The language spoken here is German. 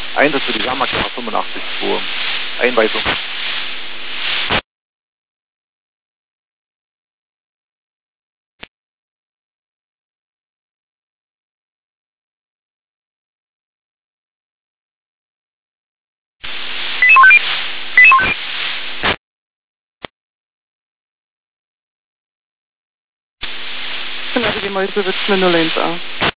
Einsatz für die Yamaha 85-Spur. Einweisung. Genau, die Mäuse wird 001A.